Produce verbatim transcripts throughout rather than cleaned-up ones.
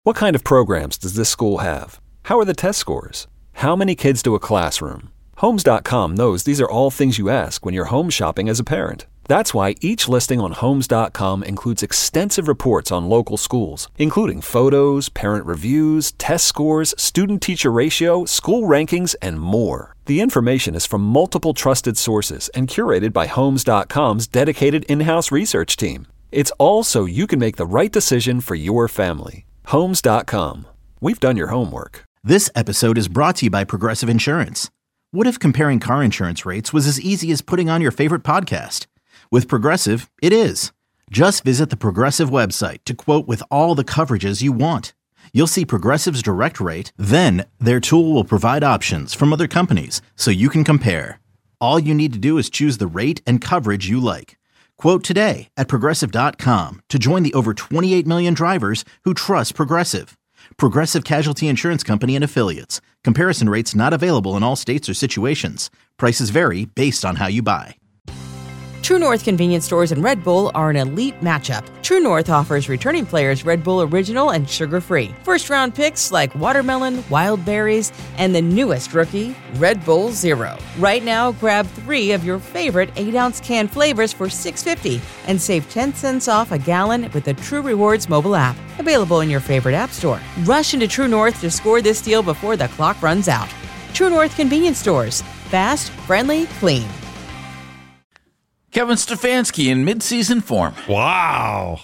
What kind of programs does this school have? How are the test scores? How many kids do a classroom? Homes dot com knows these are all things you ask when you're home shopping as a parent. That's why each listing on Homes dot com includes extensive reports on local schools, including photos, parent reviews, test scores, student-teacher ratio, school rankings, and more. The information is from multiple trusted sources and curated by Homes dot com's dedicated in-house research team. It's all so you can make the right decision for your family. Homes dot com. We've done your homework. This episode is brought to you by Progressive Insurance. What if comparing car insurance rates was as easy as putting on your favorite podcast? With Progressive, it is. Just visit the Progressive website to quote with all the coverages you want. You'll see Progressive's direct rate, then their tool will provide options from other companies so you can compare. All you need to do is choose the rate and coverage you like. Quote today at Progressive dot com to join the over twenty-eight million drivers who trust Progressive. Progressive Casualty Insurance Company and Affiliates. Comparison rates not available in all states or situations. Prices vary based on how you buy. True North convenience stores and Red Bull are an elite matchup. True North offers returning players Red Bull Original and sugar-free. First-round picks like watermelon, wild berries, and the newest rookie, Red Bull Zero. Right now, grab three of your favorite eight-ounce can flavors for six dollars and fifty cents and save ten cents off a gallon with the True Rewards mobile app. Available in your favorite app store. Rush into True North to score this deal before the clock runs out. True North convenience stores. Fast, friendly, clean. Kevin Stefanski in midseason form. Wow.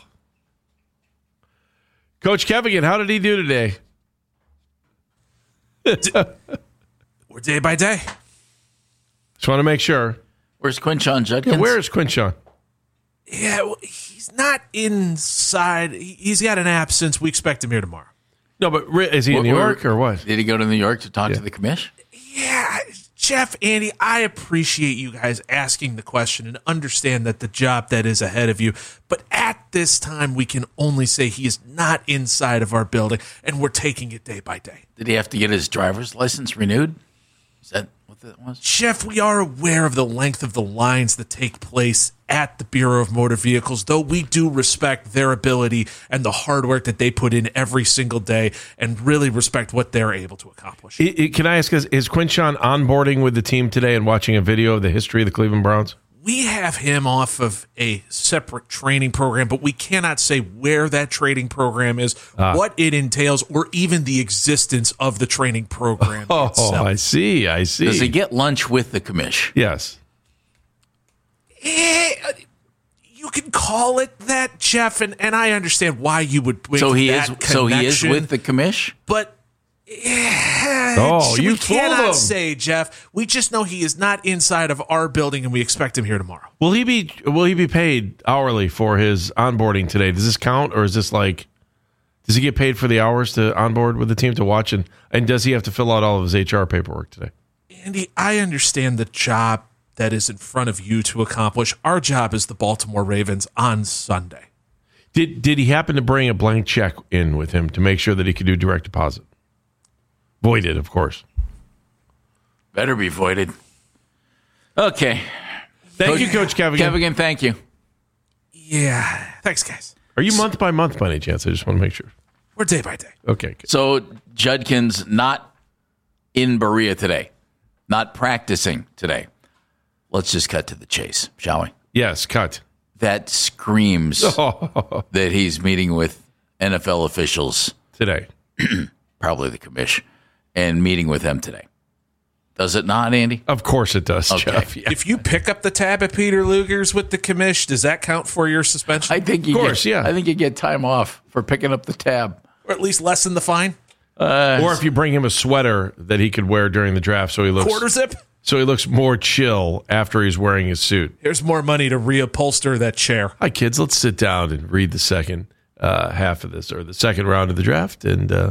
Coach Kevigan, how did he do today? We're day by day. Just want to make sure. Where's Quinshon Judkins? Yeah, where is Quinshon? Yeah, well, he's not inside. He's got an absence. We expect him here tomorrow. No, but is he in New York or what? Did he go to New York to talk yeah. to the commish? Yeah, Jeff, Andy, I appreciate you guys asking the question and understand that the job that is ahead of you. But at this time, we can only say he is not inside of our building, and we're taking it day by day. Did he have to get his driver's license renewed? Is that what that was? Jeff, we are aware of the length of the lines that take place at the Bureau of Motor Vehicles, though we do respect their ability and the hard work that they put in every single day and really respect what they're able to accomplish. It, it, can I ask, is, is Quinshon onboarding with the team today and watching a video of the history of the Cleveland Browns? We have him off of a separate training program, but we cannot say where that training program is, ah. what it entails, or even the existence of the training program oh, itself. Oh, I see, I see. Does he get lunch with the commish? Yes. Eh, you can call it that, Jeff, and, and I understand why you would make so he that is connection. So he is with the commish? But eh, oh, we you cannot fooled him. say, Jeff. We just know he is not inside of our building, and we expect him here tomorrow. Will he be Will he be paid hourly for his onboarding today? Does this count, or is this like, does he get paid for the hours to onboard with the team to watch, and, and does he have to fill out all of his H R paperwork today? Andy, I understand the job that is in front of you to accomplish. Our job is the Baltimore Ravens on Sunday. Did Did he happen to bring a blank check in with him to make sure that he could do direct deposit? Voided, of course. Better be voided. Okay. Thank Coach, you, Coach Kevigan. Kevigan, thank you. Yeah. Thanks, guys. Are you month by month by any chance? I just want to make sure. We're day by day. Okay. Good. So Judkins not in Berea today, not practicing today. Let's just cut to the chase, shall we? Yes, cut. That screams Oh. that he's meeting with N F L officials Today. probably the commish, and meeting with them today. Does it not, Andy? Of course it does, Okay. Jeff. Yeah. If you pick up the tab at Peter Luger's with the commish, does that count for your suspension? I think you Of course, get, yeah. I think you get time off for picking up the tab. Or at least lessen the fine? Uh, Or if you bring him a sweater that he could wear during the draft so he looks Quarter zip? so he looks more chill after he's wearing his suit. Here's more money to reupholster that chair. Hi, kids. Let's sit down and read the second uh, half of this, or the second round of the draft. And uh,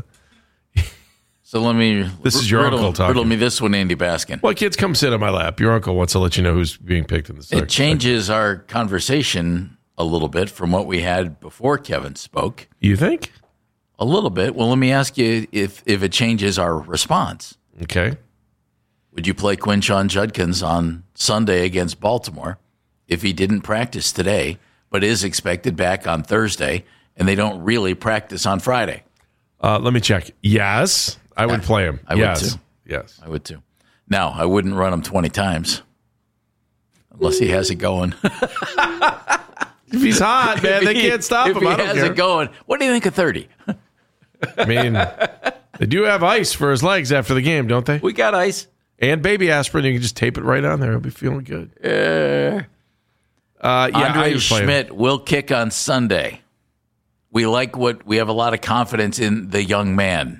so let me. This is your riddle, uncle talking. Riddle me this one, Andy Baskin. well, kids, come sit on my lap. Your uncle wants to let you know who's being picked in the second. It changes our conversation a little bit from what we had before Kevin spoke. You think? A little bit. Well, let me ask you if, if it changes our response. Okay. Would you play Quinshon Judkins on Sunday against Baltimore if he didn't practice today, but is expected back on Thursday, and they don't really practice on Friday? Uh, let me check. Yes, I would play him. I yes. would too. Yes. I would too. Now, I wouldn't run him twenty times unless he has it going. If he's hot, man, they can't stop if him. If I he don't has care. it going, what do you think of thirty? I mean, they do have ice for his legs after the game, don't they? We got ice. And baby aspirin. You can just tape it right on there. He'll be feeling good. Uh, Uh, yeah, Andre I would play him. Schmidt will kick on Sunday. We like what we have a lot of confidence in the young man.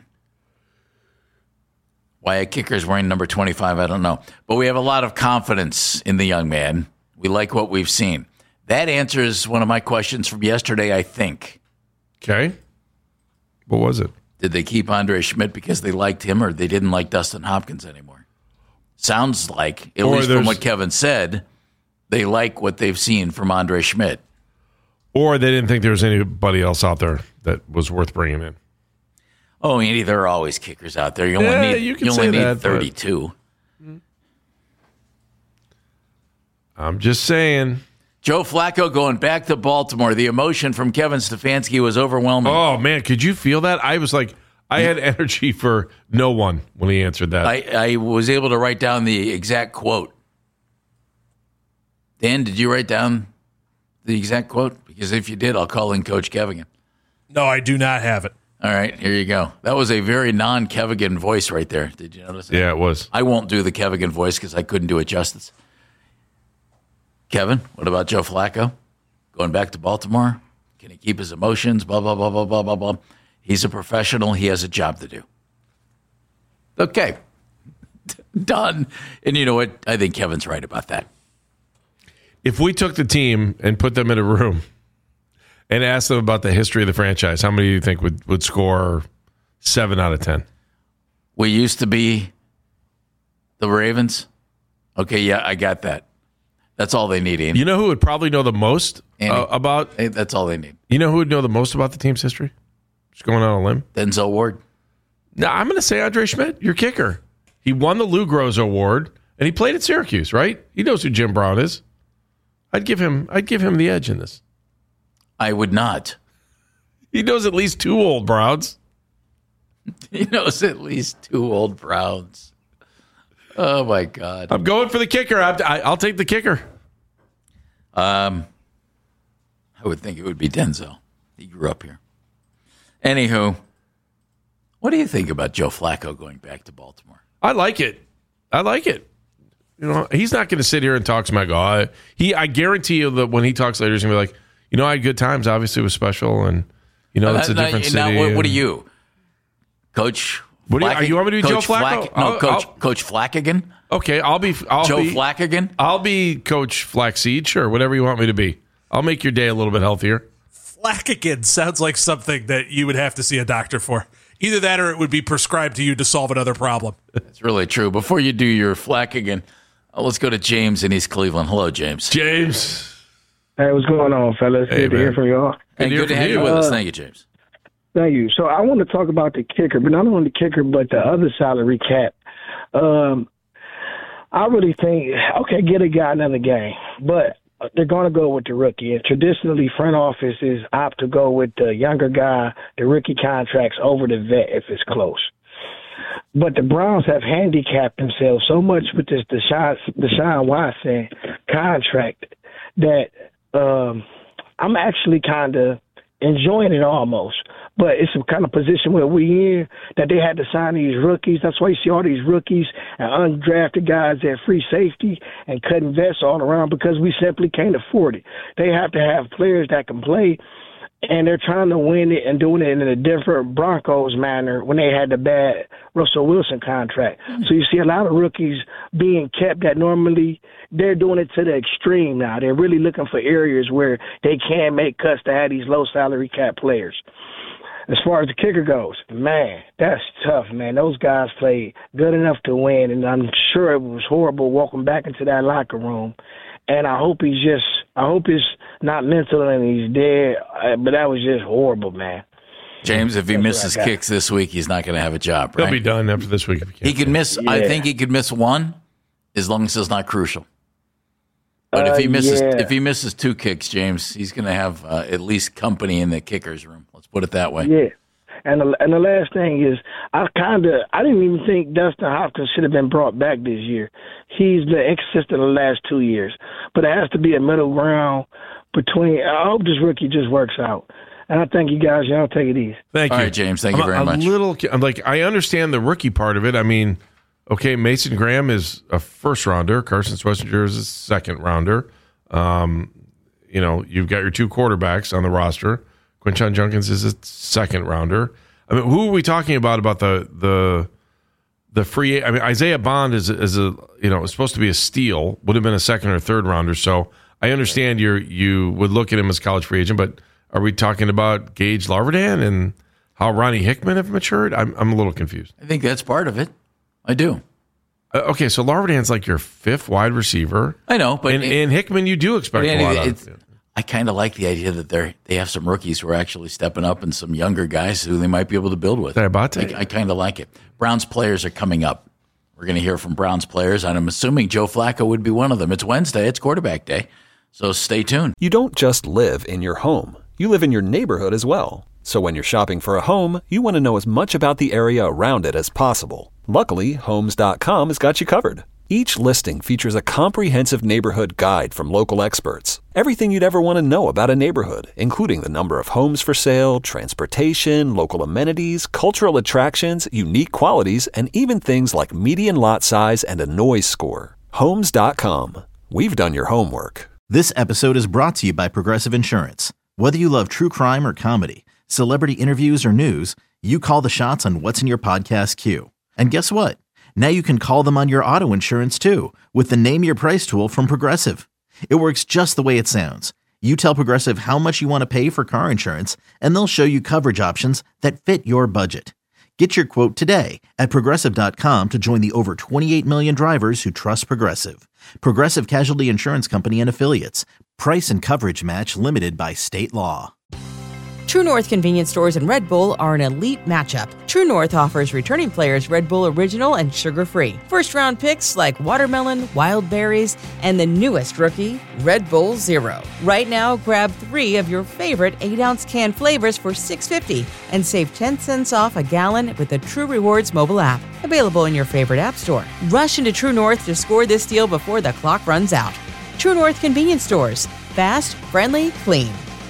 Why a kicker is wearing number twenty-five, I don't know. But we have a lot of confidence in the young man. We like what we've seen. That answers one of my questions from yesterday, I think. Okay. What was it? Did they keep Andre Schmidt because they liked him or they didn't like Dustin Hopkins anymore? Sounds like, at Or least from there's- what Kevin said, they like what they've seen from Andre Schmidt. Or they didn't think there was anybody else out there that was worth bringing in. Oh, Andy, there are always kickers out there. You only Yeah, need, you you can only say need that, but- thirty-two. I'm just saying. Joe Flacco going back to Baltimore. The emotion from Kevin Stefanski was overwhelming. Oh, man, could you feel that? I was like, I had energy for no one when he answered that. I, I was able to write down the exact quote. Dan, did you write down the exact quote? Because if you did, I'll call in Coach Kevigan. No, I do not have it. All right, here you go. That was a very non-Kevigan voice right there. Did you notice that? Yeah, it was. I won't do the Kevigan voice because I couldn't do it justice. Kevin, what about Joe Flacco? Going back to Baltimore? Can he keep his emotions? Blah, blah, blah, blah, blah, blah, blah. He's a professional. He has a job to do. Okay. Done. And you know what? I think Kevin's right about that. If we took the team and put them in a room and asked them about the history of the franchise, how many do you think would, would score seven out of ten? We used to be the Ravens. Okay, yeah, I got that. That's all they need, Andy. You know who would probably know the most Andy. uh, about? Hey, that's all they need. You know who would know the most about the team's history? Just going on a limb. Denzel Ward. No, I'm going to say Andre Schmidt, your kicker. He won the Lou Groza Award, and he played at Syracuse, right? He knows who Jim Brown is. I'd give him. I'd give him the edge in this. I would not. He knows at least two old Browns. He knows at least two old Browns. Oh, my God. I'm going for the kicker. I, I, I'll take the kicker. Um, I would think it would be Denzel. He grew up here. Anywho, what do you think about Joe Flacco going back to Baltimore? I like it. I like it. You know, he's not going to sit here and talk smack. Oh, I, he, I guarantee you that when he talks later, he's going to be like, you know, I had good times. Obviously, it was special, and you know, it's a Now- different now, city. what, what are and- you, Coach? What do you- Flack- are you want me to be Coach Joe Flacco? Flack- no, I'll- Coach I'll- Coach Flackigan. Okay, I'll be. I'll Joe be, Flackigan. I'll be Coach Flaxseed. Sure, whatever you want me to be. I'll make your day a little bit healthier. Flackigan sounds like something that you would have to see a doctor for. Either that or it would be prescribed to you to solve another problem. That's really true. Before you do your Flackigan, uh, let's go to James in East Cleveland. Hello, James. James. Hey, what's going on, fellas? Hey, Good to man. hear from y'all. Hey, Good to hear good to from have you you. with us. Uh, Thank you, James. Thank you. So I want to talk about the kicker, but not only the kicker, but the other salary cap. Um, I really think, okay, get a guy another game, but they're going to go with the rookie. And traditionally, front offices opt to go with the younger guy, the rookie contracts over the vet if it's close. But the Browns have handicapped themselves so much with this Deshaun, Deshaun Watson contract that um, I'm actually kind of enjoying it almost. But it's some kind of position where we in that they had to sign these rookies. That's why you see all these rookies and undrafted guys at free safety and cutting vets all around because we simply can't afford it. They have to have players that can play, and they're trying to win it and doing it in a different Broncos manner when they had the bad Russell Wilson contract. So you see a lot of rookies being kept that normally they're doing it to the extreme now. They're really looking for areas where they can make cuts to have these low salary cap players. As far as the kicker goes, man, that's tough, man. Those guys played good enough to win, and I'm sure it was horrible walking back into that locker room. And I hope he's just, I hope he's not mental and he's dead, uh, but that was just horrible, man. James, if he That's misses what I got. kicks this week, he's not going to have a job, He'll right? be done after this week. If he, He can't. could miss, I Yeah. think he could miss one as long as it's not crucial. But if Uh, he misses yeah. if he misses two kicks, James, he's going to have uh, at least company in the kicker's room. Let's put it that way. Yeah. And the, and the last thing is, I kind of I didn't even think Dustin Hopkins should have been brought back this year. He's been inconsistent the last two years, but it has to be a middle ground between. I hope this rookie just works out. And I thank you guys. Y'all take it easy. Thank All you, right, James. Thank I'm you very a, much. A little, I'm like, I understand the rookie part of it. I mean, okay, Mason Graham is a first rounder. Carson Schlesinger is a second rounder. Um, you know, you've got your two quarterbacks on the roster. Quinshon Judkins is a second rounder. I mean, who are we talking about? About the the the free? I mean, Isaiah Bond is is a you know is supposed to be a steal. Would have been a second or third rounder. So I understand you you would look at him as college free agent, but are we talking about Gage Larvadain and how Ronnie Hickman have matured? I'm I'm a little confused. I think that's part of it. I do. Uh, okay, so Larvadain's like your fifth wide receiver. I know, but and, it, and Hickman, you do expect a lot it's, out of. I kind of like the idea that they they have some rookies who are actually stepping up and some younger guys who they might be able to build with. I, I, I kind of like it. Browns players are coming up. We're going to hear from Browns players, and I'm assuming Joe Flacco would be one of them. It's Wednesday. It's quarterback day, so stay tuned. You don't just live in your home. You live in your neighborhood as well. So when you're shopping for a home, you want to know as much about the area around it as possible. Luckily, Homes dot com has got you covered. Each listing features a comprehensive neighborhood guide from local experts. Everything you'd ever want to know about a neighborhood, including the number of homes for sale, transportation, local amenities, cultural attractions, unique qualities, and even things like median lot size and a noise score. Homes dot com. We've done your homework. This episode is brought to you by Progressive Insurance. Whether you love true crime or comedy, celebrity interviews or news, you call the shots on what's in your podcast queue. And guess what? Now you can call them on your auto insurance too with the Name Your Price tool from Progressive. It works just the way it sounds. You tell Progressive how much you want to pay for car insurance, and they'll show you coverage options that fit your budget. Get your quote today at Progressive dot com to join the over twenty-eight million drivers who trust Progressive. Progressive Casualty Insurance Company and Affiliates. Price and coverage match limited by state law. True North convenience stores and Red Bull are an elite matchup. True North offers returning players Red Bull Original and sugar-free. First-round picks like watermelon, wild berries, and the newest rookie, Red Bull Zero. Right now, grab three of your favorite eight-ounce can flavors for six dollars and fifty cents and save ten cents off a gallon with the True Rewards mobile app. Available in your favorite app store. Rush into True North to score this deal before the clock runs out. True North convenience stores. Fast, friendly, clean.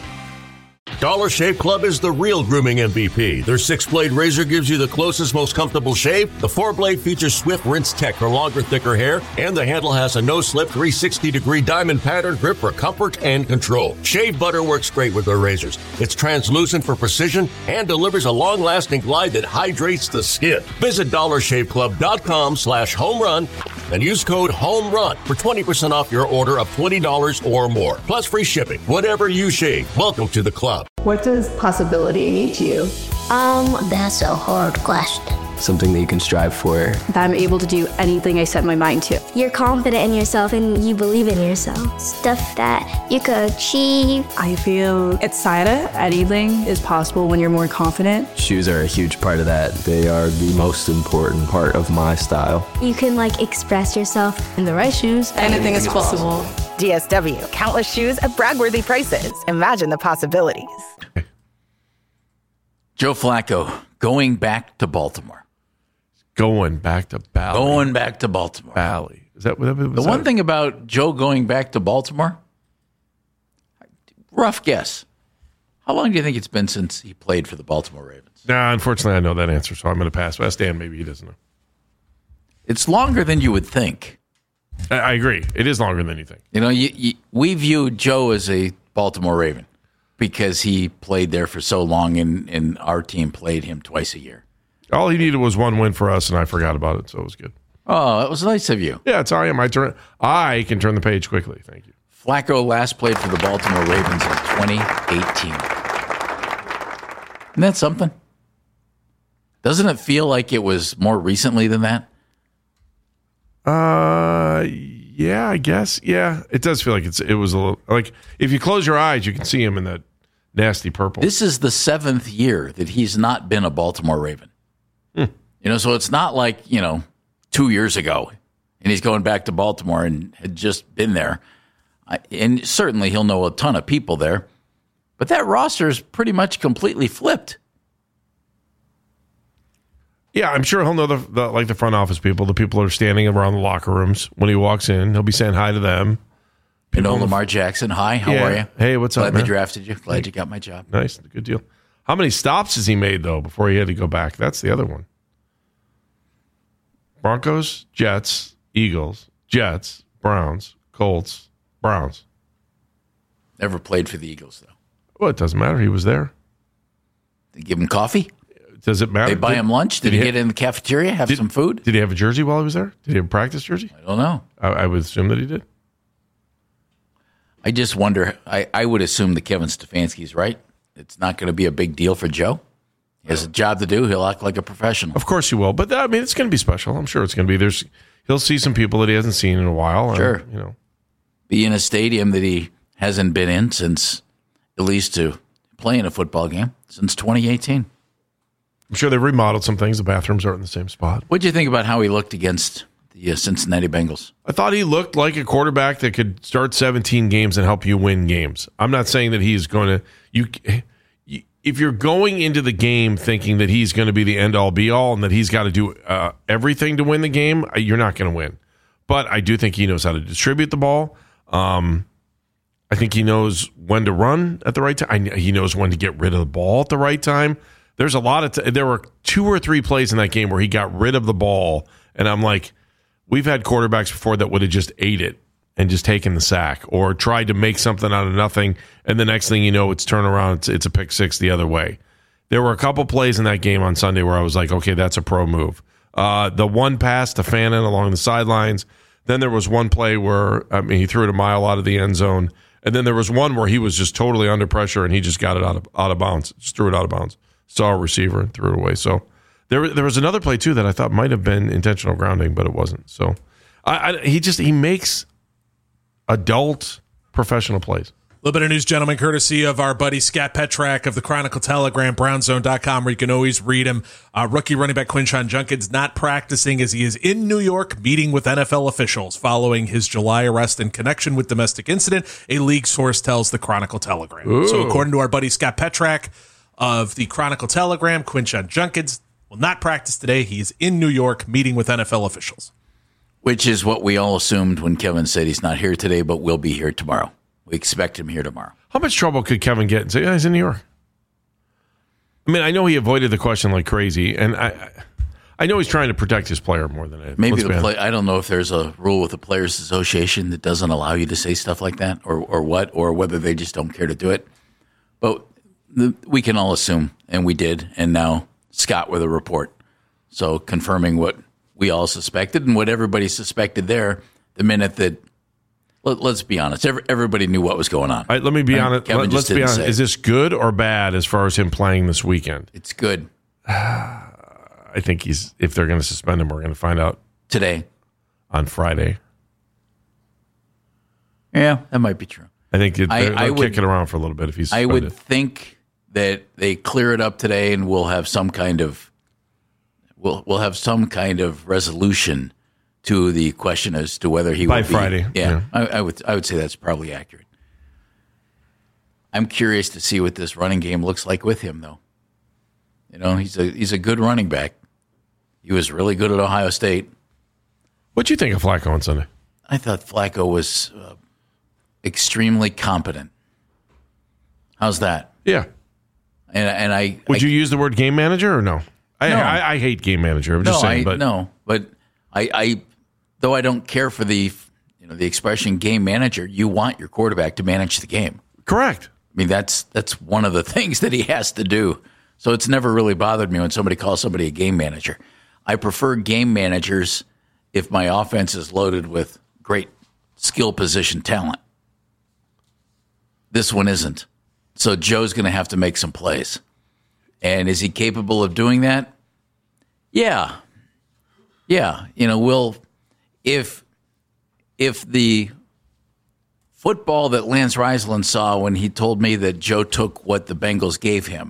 Dollar Shave Club is the real grooming M V P. Their six-blade razor gives you the closest, most comfortable shave. The four-blade features swift rinse tech for longer, thicker hair. And the handle has a no-slip three hundred sixty degree diamond pattern grip for comfort and control. Shave butter works great with their razors. It's translucent for precision and delivers a long-lasting glide that hydrates the skin. Visit dollar shave club dot com slash home run and use code HOMERUN for twenty percent off your order of twenty dollars or more. Plus free shipping. Whatever you shave, welcome to the club. What does possibility mean to you? Um, that's a hard question. Something that you can strive for. That I'm able to do anything I set my mind to. You're confident in yourself and you believe in yourself. Stuff that you could achieve. I feel excited. Anything is possible when you're more confident. Shoes are a huge part of that. They are the most important part of my style. You can like express yourself. In the right shoes, anything, anything is possible. possible. D S W, countless shoes at brag-worthy prices. Imagine the possibilities. Joe Flacco going back to Baltimore. Going back to Bally. Going back to Baltimore. Bally. Is that what that was? The one thing about Joe going back to Baltimore, rough guess. How long do you think it's been since he played for the Baltimore Ravens? Nah, unfortunately, I know that answer, so I'm going to pass. Ask Dan, maybe he doesn't know. It's longer than you would think. I, I agree. It is longer than you think. You know, you, you, we view Joe as a Baltimore Raven because he played there for so long, and, and our team played him twice a year. All he needed was one win for us, and I forgot about it, so it was good. Oh, that was nice of you. Yeah, it's I am. I turn. I can turn the page quickly. Thank you. Flacco last played for the Baltimore Ravens in twenty eighteen. Isn't that something? Doesn't it feel like it was more recently than that? Uh, yeah, I guess. Yeah, it does feel like it's. It was a little like if you close your eyes, you can see him in that nasty purple. This is the seventh year that he's not been a Baltimore Raven. Hmm. You know, so it's not like, you know, two years ago and he's going back to Baltimore and had just been there. I, and certainly he'll know a ton of people there. But that roster is pretty much completely flipped. Yeah, I'm sure he'll know the, the like the front office people, the people that are standing around the locker rooms when he walks in. He'll be saying hi to them. You know, Lamar Jackson. Hi, how yeah. are you? Hey, what's Glad up, Glad man? they drafted you. Glad you got my job. Nice, good deal. How many stops has he made though before he had to go back? That's the other one. Broncos, Jets, Eagles, Jets, Browns, Colts, Browns. Never played for the Eagles though. Well, it doesn't matter. He was there. They give him coffee. Does it matter? They buy did, him lunch. Did, did he, he get in the cafeteria, have did, some food? Did he have a jersey while he was there? Did he have a practice jersey? I don't know. I, I would assume that he did. I just wonder. I, I would assume that Kevin Stefanski's right. It's not going to be a big deal for Joe. He has a job to do. He'll act like a professional. Of course he will. But I mean, it's going to be special. I'm sure it's going to be. There's he'll see some people that he hasn't seen in a while. Sure. And, you know, be in a stadium that he hasn't been in since, at least to play in a football game since twenty eighteen. I'm sure they've remodeled some things. The bathrooms aren't in the same spot. What do you think about how he looked against the uh, Cincinnati Bengals? I thought he looked like a quarterback that could start seventeen games and help you win games. I'm not saying that he's going to you. If you're going into the game thinking that he's going to be the end-all, be-all, and that he's got to do uh, everything to win the game, you're not going to win. But I do think he knows how to distribute the ball. Um, I think he knows when to run at the right time. He knows when to get rid of the ball at the right time. There's a lot of t- there were two or three plays in that game where he got rid of the ball, and I'm like, we've had quarterbacks before that would have just ate it and just taken the sack or tried to make something out of nothing, and the next thing you know, it's turn around, it's, it's a pick six the other way. There were a couple plays in that game on Sunday where I was like, okay, that's a pro move. Uh, the one pass to Fannin along the sidelines. Then there was one play where, I mean, he threw it a mile out of the end zone. And then there was one where he was just totally under pressure and he just got it out of out of bounds, just threw it out of bounds. Saw a receiver and threw it away. So there, there was another play too that I thought might have been intentional grounding, but it wasn't. So I, I, he just he makes adult professional plays. A little bit of news, gentlemen, courtesy of our buddy Scott Petrak of the Chronicle Telegram, brownzone dot com, where you can always read him. Uh, rookie running back Quinshon Judkins not practicing as he is in New York meeting with N F L officials following his July arrest in connection with domestic incident, a league source tells the Chronicle Telegram. Ooh. So according to our buddy Scott Petrak of the Chronicle Telegram, Quinshon Judkins will not practice today. He is in New York meeting with N F L officials. Which is what we all assumed when Kevin said he's not here today, but will be here tomorrow. We expect him here tomorrow. How much trouble could Kevin get and say, oh, he's in New York? I mean, I know he avoided the question like crazy, and I I know he's trying to protect his player more than it. Maybe the play, I don't know if there's a rule with the Players Association that doesn't allow you to say stuff like that, or, or what, or whether they just don't care to do it. But the, we can all assume, and we did, and now Scott with a report. So confirming what we all suspected and what everybody suspected there the minute that, let, let's be honest, every, everybody knew what was going on. All right, let me be right? honest. Kevin Let, let's be honest. Is this good or bad as far as him playing this weekend? It's good. I think he's. If they're going to suspend him, we're going to find out today on Friday. Yeah, that might be true. I think it, I, they'll I would, kick it around for a little bit if he's suspended. I would think that they clear it up today, and we'll have some kind of we'll we'll have some kind of resolution to the question as to whether he by will Friday. Be, yeah, yeah. I, I would I would say that's probably accurate. I'm curious to see what this running game looks like with him, though. You know, he's a he's a good running back. He was really good at Ohio State. What'd you think of Flacco on Sunday? I thought Flacco was uh, extremely competent. How's that? Yeah. And and I would I, you use the word game manager or no? I no. I, I hate game manager. I'm just no, saying, I, but no, but I, I though I don't care for the you know the expression game manager. You want your quarterback to manage the game. Correct. I mean that's that's one of the things that he has to do. So it's never really bothered me when somebody calls somebody a game manager. I prefer game managers if my offense is loaded with great skill position talent. This one isn't. So Joe's going to have to make some plays. And is he capable of doing that? Yeah. Yeah. You know, we'll, if, if the football that Lance Reisland saw when he told me that Joe took what the Bengals gave him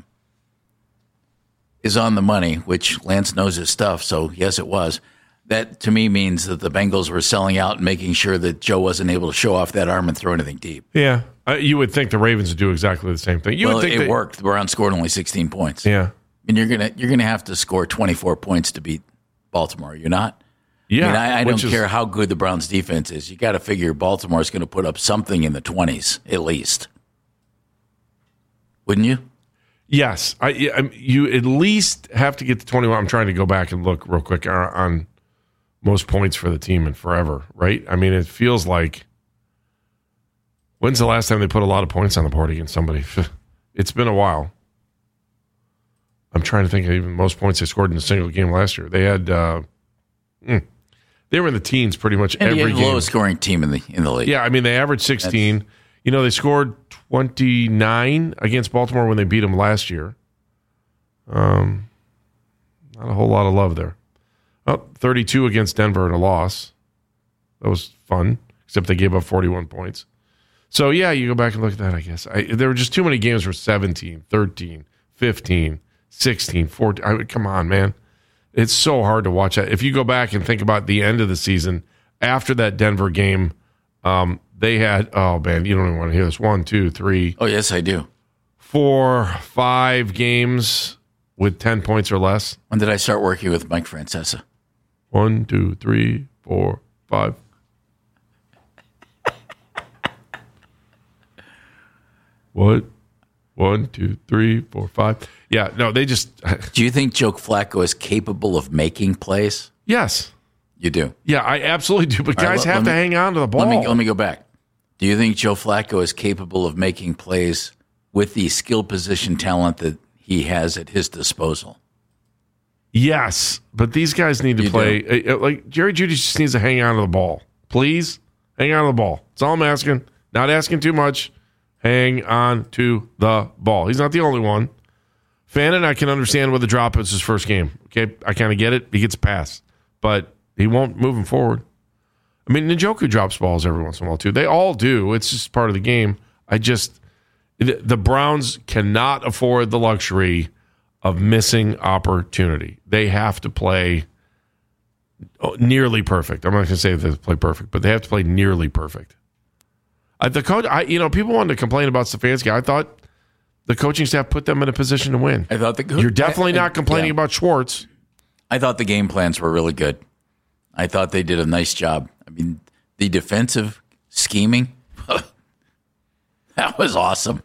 is on the money, which Lance knows his stuff, so yes, it was. That, to me, means that the Bengals were selling out and making sure that Joe wasn't able to show off that arm and throw anything deep. Yeah. Uh, you would think the Ravens would do exactly the same thing. You well, would think it they, worked. The Browns scored only sixteen points. Yeah. And you're gonna you're gonna have to score twenty-four points to beat Baltimore. You're not. Yeah, I, mean, I, I don't is, care how good the Browns' defense is. You got to figure Baltimore is going to put up something in the twenties at least. Wouldn't you? Yes, I, I you at least have to get to twenty-one. I'm trying to go back and look real quick on, on most points for the team in forever. Right? I mean, it feels like. When's the last time they put a lot of points on the board against somebody? It's been a while. I'm trying to think of even most points they scored in a single game last year. They had, uh, mm, they were in the teens pretty much and every the game. lowest scoring team in the in the league. Yeah, I mean they averaged sixteen. That's, you know, they scored twenty-nine against Baltimore when they beat them last year. Um, not a whole lot of love there. Oh, thirty-two against Denver in a loss. That was fun, except they gave up forty-one points. So, yeah, you go back and look at that, I guess. I, there were just too many games for seventeen, thirteen, fifteen, sixteen, fourteen. I mean, come on, man. It's so hard to watch that. If you go back and think about the end of the season, after that Denver game, um, they had, oh, man, you don't even want to hear this. One, two, three. Oh, yes, I do. Four, five games with ten points or less. When did I start working with Mike Francesa? One, two, three, four, five. What? One, two, three, four, five. Yeah, no, they just. Do you think Joe Flacco is capable of making plays? Yes. You do? Yeah, I absolutely do. But All guys right, let, have let to me, hang on to the ball. Let me, let me go back. Do you think Joe Flacco is capable of making plays with the skill position talent that he has at his disposal? Yes, but these guys need to you play. Uh, like Jerry Jeudy just needs to hang on to the ball. Please, hang on to the ball. That's all I'm asking. Not asking too much. Hang on to the ball. He's not the only one. Fannin, I can understand with the drop. It's his first game. Okay, I kind of get it. He gets a pass, but he won't move him forward. I mean, Njoku drops balls every once in a while too. They all do. It's just part of the game. I just the Browns cannot afford the luxury of missing opportunity. They have to play nearly perfect. I'm not going to say they play perfect, but they have to play nearly perfect. Uh, the coach, I, you know, people wanted to complain about Stefanski. I thought the coaching staff put them in a position to win. I thought the co- You're definitely I, not complaining yeah. about Schwartz. I thought the game plans were really good. I thought they did a nice job. I mean, the defensive scheming, that was awesome.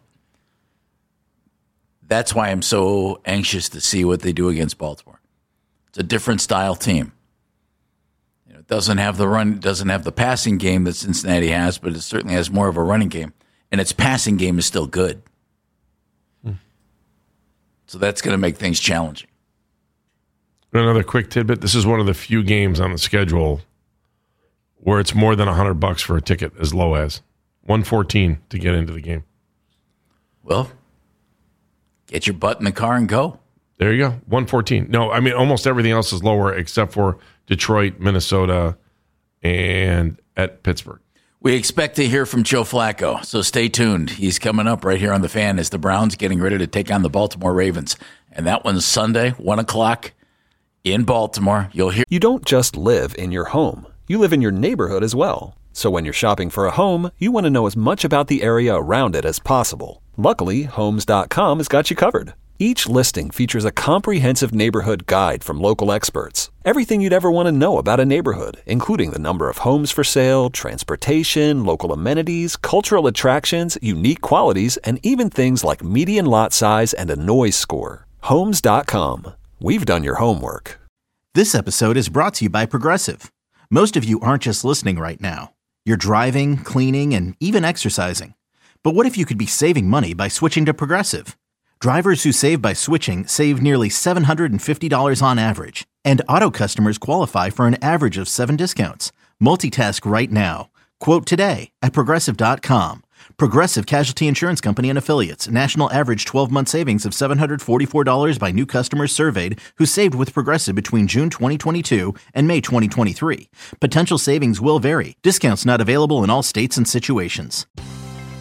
That's why I'm so anxious to see what they do against Baltimore. It's a different style team. It doesn't have the run, doesn't have the passing game that Cincinnati has, but it certainly has more of a running game, and its passing game is still good. Hmm. So that's going to make things challenging. Another quick tidbit: this is one of the few games on the schedule where it's more than a hundred bucks for a ticket, as low as one fourteen to get into the game. Well, get your butt in the car and go. There you go, one fourteen. No, I mean almost everything else is lower except for Detroit, Minnesota, and at Pittsburgh. We expect to hear from Joe Flacco, so stay tuned. He's coming up right here on The Fan as the Browns getting ready to take on the Baltimore Ravens. And that one's Sunday, one o'clock in Baltimore. You'll hear. You don't just live in your home. You live in your neighborhood as well. So when you're shopping for a home, you want to know as much about the area around it as possible. Luckily, Homes dot com has got you covered. Each listing features a comprehensive neighborhood guide from local experts. Everything you'd ever want to know about a neighborhood, including the number of homes for sale, transportation, local amenities, cultural attractions, unique qualities, and even things like median lot size and a noise score. Homes dot com. We've done your homework. This episode is brought to you by Progressive. Most of you aren't just listening right now. You're driving, cleaning, and even exercising. But what if you could be saving money by switching to Progressive? Drivers who save by switching save nearly seven hundred fifty dollars on average. And auto customers qualify for an average of seven discounts. Multitask right now. Quote today at Progressive dot com. Progressive Casualty Insurance Company and Affiliates. National average twelve-month savings of seven hundred forty-four dollars by new customers surveyed who saved with Progressive between June twenty twenty-two and May twenty twenty-three. Potential savings will vary. Discounts not available in all states and situations.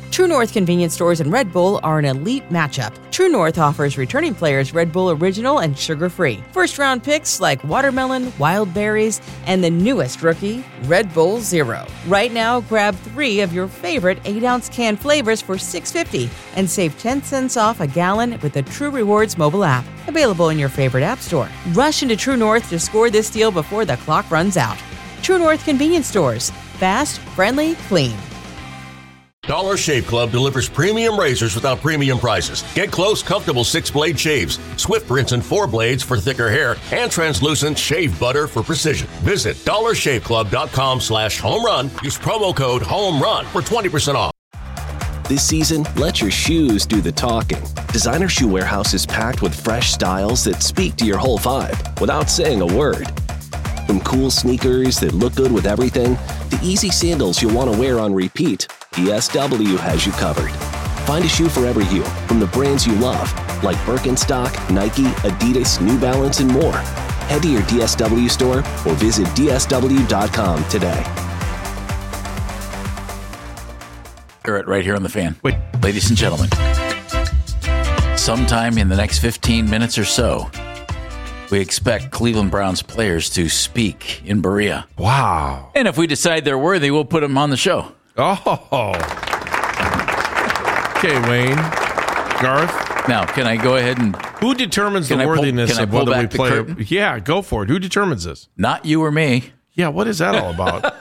True North convenience stores and Red Bull are an elite matchup. True North offers returning players Red Bull Original and sugar-free. First-round picks like watermelon, wild berries, and the newest rookie, Red Bull Zero. Right now, grab three of your favorite eight ounce can flavors for six dollars and fifty cents and save ten cents off a gallon with the True Rewards mobile app. Available in your favorite app store. Rush into True North to score this deal before the clock runs out. True North convenience stores. Fast, friendly, clean. Dollar Shave Club delivers premium razors without premium prices. Get close, comfortable six-blade shaves, swift rinse and four blades for thicker hair, and translucent shave butter for precision. Visit dollar shave club dot com slash home run. Use promo code HOMERUN for twenty percent off. This season, let your shoes do the talking. Designer Shoe Warehouse is packed with fresh styles that speak to your whole vibe without saying a word. From cool sneakers that look good with everything, to easy sandals you'll want to wear on repeat, D S W has you covered. Find a shoe for every you, from the brands you love, like Birkenstock, Nike, Adidas, New Balance, and more. Head to your D S W store or visit D S W dot com today. Right here on the Fan. Wait. Ladies and gentlemen, sometime in the next fifteen minutes or so, we expect Cleveland Browns players to speak in Berea. Wow. And if we decide they're worthy, we'll put them on the show. Oh. Okay, Wayne. Garth. Now, can I go ahead and... Who determines the pull, worthiness of whether we play? A, yeah, go for it. Who determines this? Not you or me. Yeah, what is that all about?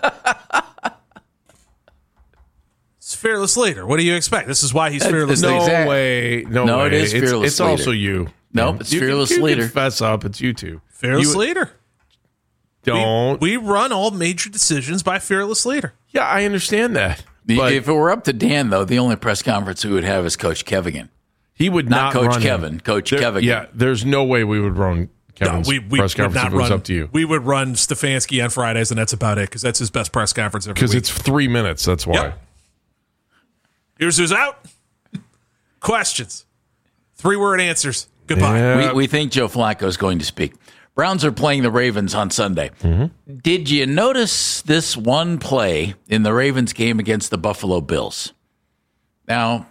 It's Fearless Leader. What do you expect? This is why he's Fearless no Leader. Exact, way. No, no way. it is Fearless It's, it's Leader. also you. No, nope, it's you Fearless can, you Leader. You fess up. It's you two. Fearless you, Leader. Don't. We, we run all major decisions by Fearless Leader. Yeah, I understand that. But if it were up to Dan, though, the only press conference we would have is Coach Kevigan. He would not, not Coach run Kevin. Him. Coach there, Kevigan. Yeah, there's no way we would run Kevin's no, we, we press conference if it was run, up to you. We would run Stefanski on Fridays, and that's about it, because that's his best press conference every week. Because it's three minutes, that's why. Yep. Here's who's out. Questions. Three-word answers. Goodbye. Yeah. We, we think Joe Flacco is going to speak. Browns are playing the Ravens on Sunday. Mm-hmm. Did you notice this one play in the Ravens game against the Buffalo Bills? Now,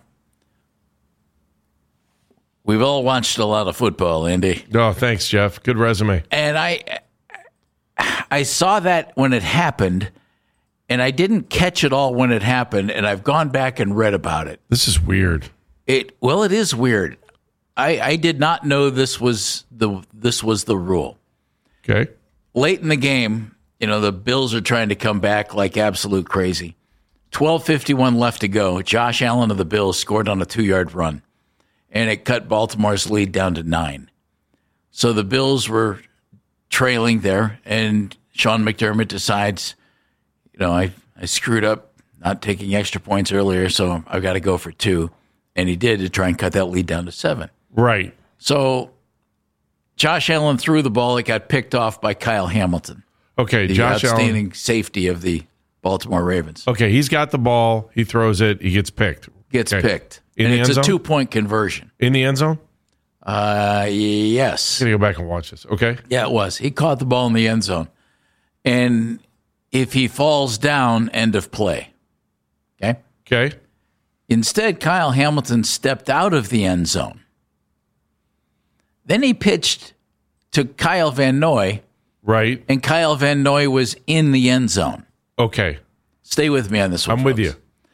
we've all watched a lot of football, Andy. Oh, thanks, Jeff. Good resume. And I, I saw that when it happened, and I didn't catch it all when it happened, and I've gone back and read about it. This is weird. It well, it is weird. I, I did not know this was the this was the rule. Okay. Late in the game, you know, the Bills are trying to come back like absolute crazy. twelve fifty-one left to go. Josh Allen of the Bills scored on a two-yard run, and it cut Baltimore's lead down to nine. So the Bills were trailing there, and Sean McDermott decides, you know, I, I screwed up not taking extra points earlier, so I've got to go for two. And he did to try and cut that lead down to seven. Right. So Josh Allen threw the ball. It got picked off by Kyle Hamilton. Okay, the Josh outstanding Allen. safety of the Baltimore Ravens. Okay, he's got the ball. He throws it. He gets picked. Gets okay. picked. In and the it's end a zone? two-point conversion. In the end zone? Uh, yes. I'm going to go back and watch this. Okay. Yeah, it was. He caught the ball in the end zone. And if he falls down, end of play. Okay? Okay. Instead, Kyle Hamilton stepped out of the end zone. Then he pitched to Kyle Van Noy. Right. And Kyle Van Noy was in the end zone. Okay. Stay with me on this one, I'm folks. with you.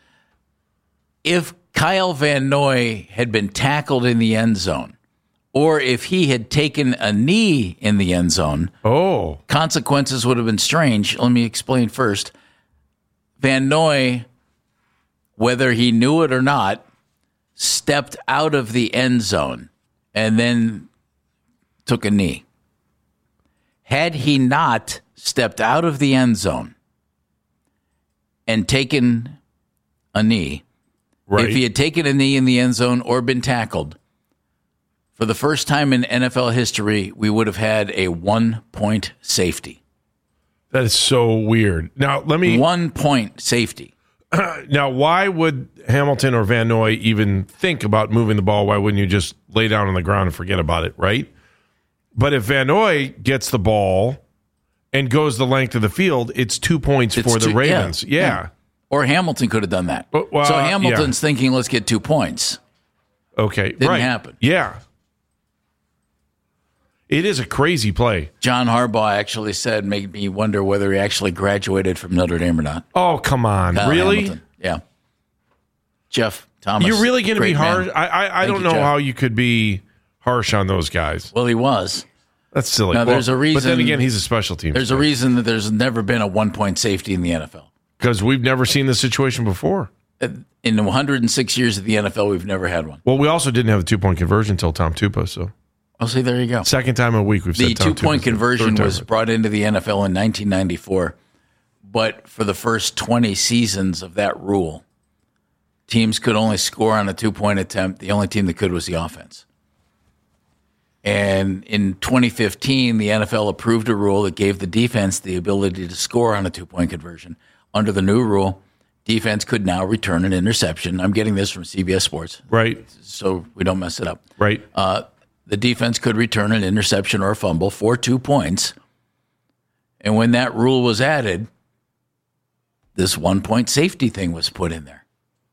If Kyle Van Noy had been tackled in the end zone, or if he had taken a knee in the end zone, oh, consequences would have been strange. Let me explain first. Van Noy, whether he knew it or not, stepped out of the end zone and then took a knee. Had he not stepped out of the end zone and taken a knee, right. if he had taken a knee in the end zone or been tackled, for the first time in N F L history, we would have had a one-point safety. That is so weird. Now, let me... One-point safety. Now, why would Hamilton or Van Noy even think about moving the ball? Why wouldn't you just lay down on the ground and forget about it, right? But if Van Noy gets the ball and goes the length of the field, it's two points It's for the two, Ravens. Yeah, yeah. yeah. Or Hamilton could have done that. Well, well, so Hamilton's yeah. thinking, let's get two points. Okay, Didn't right. happen. Yeah. It is a crazy play. John Harbaugh actually said, made me wonder whether he actually graduated from Notre Dame or not. Oh, come on. Kyle really? Hamilton. Yeah. Jeff Thomas. You're really going to be harsh? Man. I, I, I don't you, know Jeff. how you could be harsh on those guys. Well, he was. That's silly. Now, well, there's a reason. But then again, he's a special team. There's a reason that there's never been a one-point safety in the N F L. Because we've never seen this situation before. In one hundred six years of the N F L, we've never had one. Well, we also didn't have the two-point conversion until Tom Tupa, so. Oh, see, there you go. Second time a week we've the said Tom two-point Tupa's conversion third was time. brought into the N F L in nineteen ninety-four, but for the first twenty seasons of that rule, teams could only score on a two-point attempt. The only team that could was the offense. And in twenty fifteen, the N F L approved a rule that gave the defense the ability to score on a two-point conversion. Under the new rule, defense could now return an interception. I'm getting this from C B S Sports. Right. So we don't mess it up. Right. Uh, the defense could return an interception or a fumble for two points. And when that rule was added, this one-point safety thing was put in there.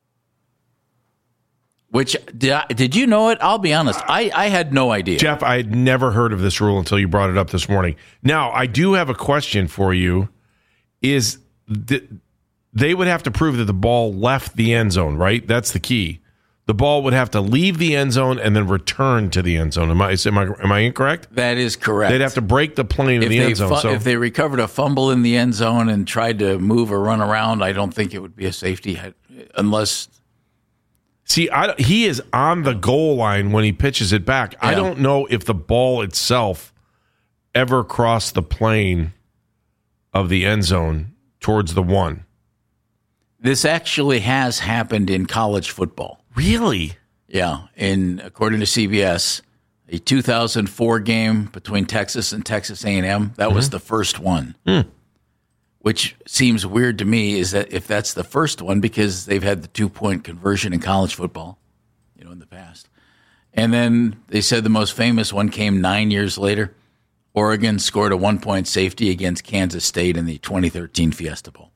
Which, did, I, did you know it? I'll be honest. I, I had no idea. Jeff, I had never heard of this rule until you brought it up this morning. Now, I do have a question for you. Is th- they would have to prove that the ball left the end zone, right? That's the key. The ball would have to leave the end zone and then return to the end zone. Am I am I, am I incorrect? That is correct. They'd have to break the plane of if the they end zone. fu- so if they recovered a fumble in the end zone and tried to move or run around, I don't think it would be a safety unless... See, I, he is on the goal line when he pitches it back. Yeah. I don't know if the ball itself ever crossed the plane of the end zone towards the one. This actually has happened in college football. Really? Yeah. In according to C B S, a two thousand four game between Texas and Texas A and M, that mm-hmm. was the first one. Mm. Which seems weird to me is that if that's the first one, because they've had the two-point conversion in college football, you know, in the past. And then they said the most famous one came nine years later. Oregon scored a one-point safety against Kansas State in the twenty thirteen Fiesta Bowl.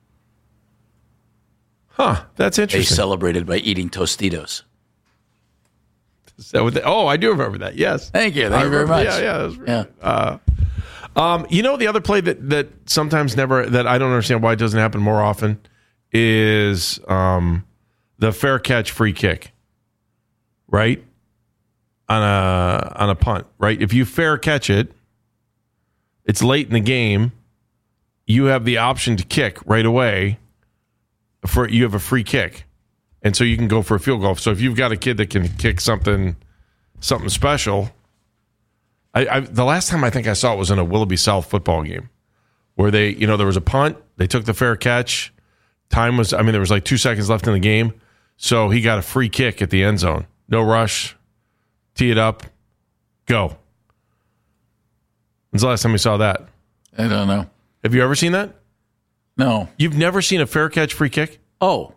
Huh, that's They interesting. celebrated by eating Tostitos. Is that what they, oh, I do remember that, yes. Thank you. Thank I you very remember- much. Yeah, yeah. That was, Yeah. Uh, um, you know, the other play that, that sometimes never, that I don't understand why it doesn't happen more often is um, the fair catch free kick, right? On a on a punt, right? If you fair catch it, it's late in the game, you have the option to kick right away. For you have a free kick, and so you can go for a field goal. So if you've got a kid that can kick something something special, I, I the last time I think I saw it was in a Willoughby South football game where they, you know, there was a punt, they took the fair catch, time was, I mean, there was like two seconds left in the game, so he got a free kick at the end zone, no rush, tee it up, go. When's the last time we saw that? I don't know. Have you ever seen that? No. You've never seen a fair catch free kick? Oh.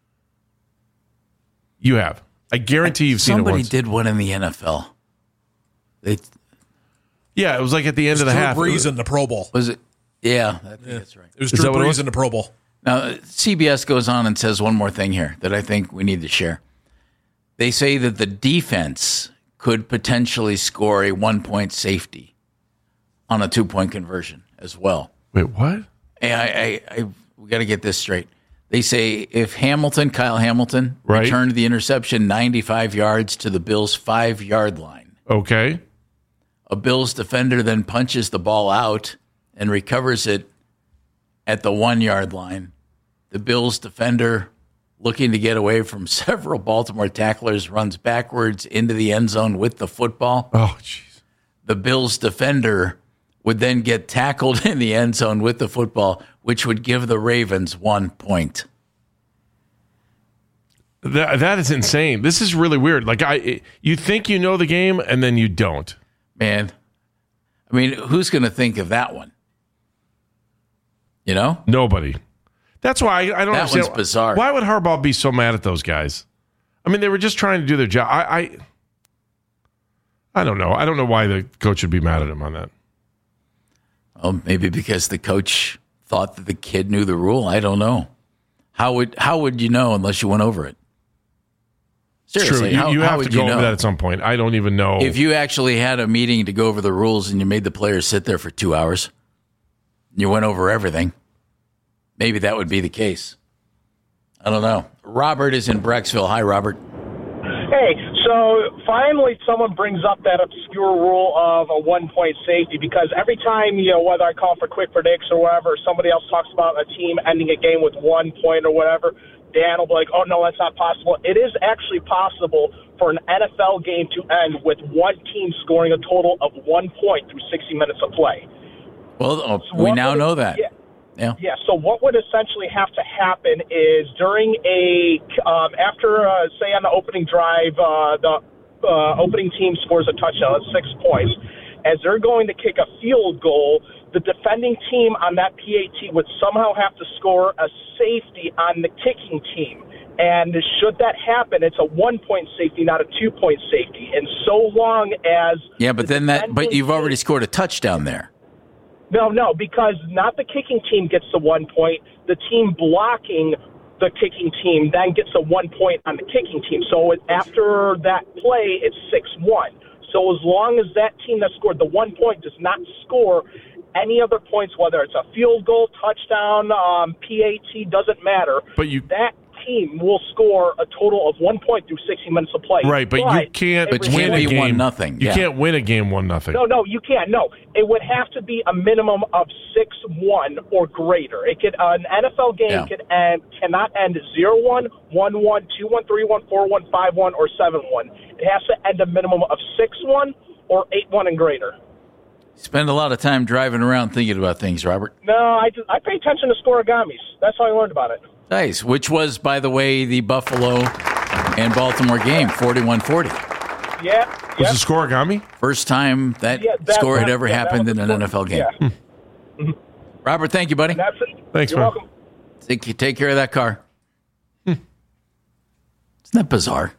You have. I guarantee you've seen it Somebody once. did one in the N F L. They, Yeah, it was like at the end of the Drew half. Brees in the Pro Bowl. was it? Yeah, I think Yeah. that's right. It was Is Drew that what it was? Brees in the Pro Bowl. Now, C B S goes on and says one more thing here that I think we need to share. They say that the defense could potentially score a one-point safety on a two-point conversion as well. Wait, what? Hey, I, I, I we got to get this straight. They say if Hamilton, Kyle Hamilton, Right. returned the interception ninety-five yards to the Bills' five-yard line, Okay. a Bills defender then punches the ball out and recovers it at the one-yard line. The Bills defender, looking to get away from several Baltimore tacklers, runs backwards into the end zone with the football. Oh, jeez. The Bills defender would then get tackled in the end zone with the football, which would give the Ravens one point. That that is insane. This is really weird. Like I, you think you know the game, and then you don't. Man, I mean, who's going to think of that one? You know? Nobody. That's why I, I don't That understand. one's bizarre. Why would Harbaugh be so mad at those guys? I mean, they were just trying to do their job. I, I, I don't know. I don't know why the coach would be mad at him on that. Well, maybe because the coach thought that the kid knew the rule. I don't know. How would how would you know unless you went over it? Seriously, True. You, how, you how have would to go you know? over that at some point. I don't even know. If you actually had a meeting to go over the rules and you made the players sit there for two hours, you went over everything, maybe that would be the case. I don't know. Robert is in Brecksville. Hi, Robert. Hey, so finally someone brings up that obscure rule of a one-point safety, because every time, you know, whether I call for quick predicts or whatever, somebody else talks about a team ending a game with one point or whatever, Dan will be like, oh, no, that's not possible. It is actually possible for an N F L game to end with one team scoring a total of one point through sixty minutes of play. Well, oh, So we what now would- know that. Yeah. Yeah. Yeah, so what would essentially have to happen is during a, um, after, uh, say, on the opening drive, uh, the uh, opening team scores a touchdown, that's six points. As they're going to kick a field goal, the defending team on that P A T would somehow have to score a safety on the kicking team. And should that happen, it's a one-point safety, not a two-point safety. And so long as... Yeah, but then that, but you've already scored a touchdown there. No, no, because not the kicking team gets the one point. The team blocking the kicking team then gets a one point on the kicking team. So after that play, it's six one. So as long as that team that scored the one point does not score any other points, whether it's a field goal, touchdown, um, P A T, doesn't matter. But you that team will score a total of one point through sixty minutes of play. Right, but you can't it win a be game. one nothing. You Yeah. can't win a game one nothing. No, no, you can't. No, it would have to be a minimum of six one or greater. It could uh, an N F L game Yeah. could end cannot end zero one, one one, two one, three one, four one, five one, or seven one. It has to end a minimum of six one or eight one and greater. Spend a lot of time driving around thinking about things, Robert. No, I just, I pay attention to scorigamis. That's how I learned about it. Nice. Which was, by the way, the Buffalo and Baltimore game, forty-one forty. Yeah. Was yeah. the scorigami? First time that, Yeah, that- score had that- ever yeah, that happened was in an the N F L game. Yeah. Robert, thank you, buddy. That's it. Thanks, You're man. welcome. Take, you take care of that car. Isn't that bizarre?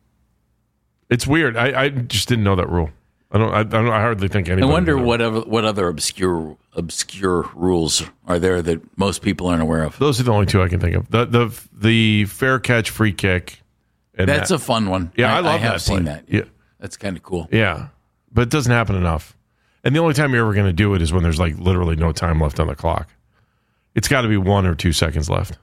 It's weird. I, I just didn't know that rule. I don't. I, I don't. I hardly think anybody. I wonder knew that. what other, what other obscure obscure rules are there that most people aren't aware of. Those are the only two I can think of. The the the fair catch free kick. And That's that. a fun one. Yeah, I, I, love I have that seen play. that. Yeah, That's kind of cool. yeah, but it doesn't happen enough. And the only time you're ever going to do it is when there's like literally no time left on the clock. It's got to be one or two seconds left.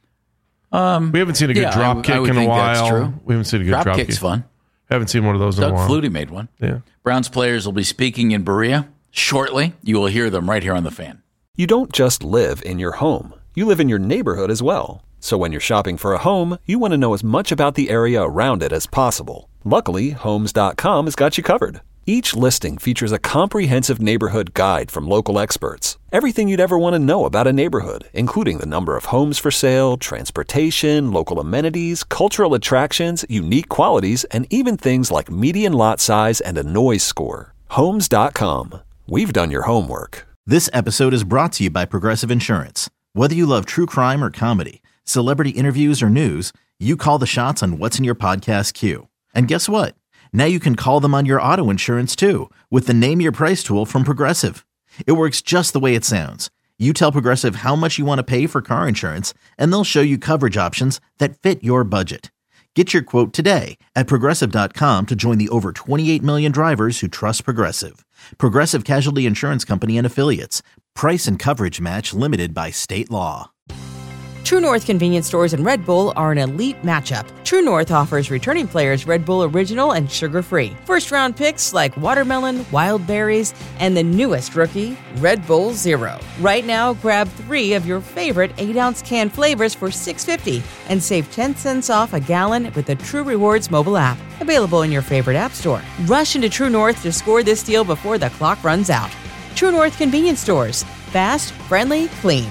Um, We haven't seen a good yeah, I drop would- kick I would in a think that's while. true. We haven't seen a good Drop drop, kick's kick. fun. Haven't seen one of those in Doug a while. Flutie made one. Yeah. Browns players will be speaking in Berea shortly. You will hear them right here on The Fan. You don't just live in your home, you live in your neighborhood as well. So when you're shopping for a home, you want to know as much about the area around it as possible. Luckily, Homes dot com has got you covered. Each listing features a comprehensive neighborhood guide from local experts. Everything you'd ever want to know about a neighborhood, including the number of homes for sale, transportation, local amenities, cultural attractions, unique qualities, and even things like median lot size and a noise score. Homes dot com. We've done your homework. This episode is brought to you by Progressive Insurance. Whether you love true crime or comedy, celebrity interviews or news, you call the shots on what's in your podcast queue. And guess what? Now you can call them on your auto insurance too with the Name Your Price tool from Progressive. It works just the way it sounds. You tell Progressive how much you want to pay for car insurance, and they'll show you coverage options that fit your budget. Get your quote today at Progressive dot com to join the over twenty-eight million drivers who trust Progressive. Progressive Casualty Insurance Company and Affiliates. Price and coverage match limited by state law. True North convenience stores and Red Bull are an elite matchup. True North offers returning players Red Bull Original and sugar-free. First-round picks like watermelon, wild berries, and the newest rookie, Red Bull Zero. Right now, grab three of your favorite eight-ounce can flavors for six dollars and fifty cents and save ten cents off a gallon with the True Rewards mobile app. Available in your favorite app store. Rush into True North to score this deal before the clock runs out. True North convenience stores. Fast, friendly, clean.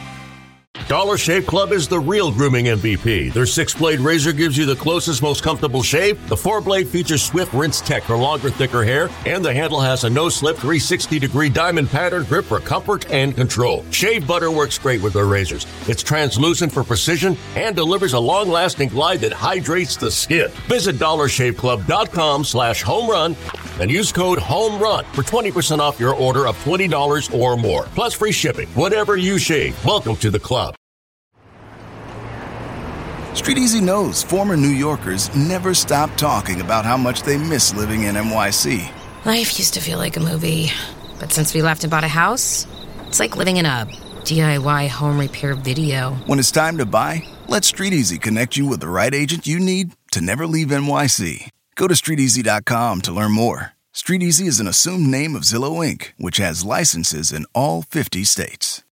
Dollar Shave Club is the real grooming M V P. Their six-blade razor gives you the closest, most comfortable shave. The four-blade features Swift Rinse Tech for longer, thicker hair. And the handle has a no-slip three hundred sixty degree diamond pattern grip for comfort and control. Shave butter works great with their razors. It's translucent for precision and delivers a long-lasting glide that hydrates the skin. Visit dollar shave club dot com slash home run and use code HOMERUN for twenty percent off your order of twenty dollars or more. Plus free shipping. Whatever you shave, welcome to the club. StreetEasy knows former New Yorkers never stop talking about how much they miss living in N Y C. Life used to feel like a movie, but since we left and bought a house, it's like living in a D I Y home repair video. When it's time to buy, let StreetEasy connect you with the right agent you need to never leave N Y C. Go to street easy dot com to learn more. StreetEasy is an assumed name of Zillow Incorporated, which has licenses in all fifty states.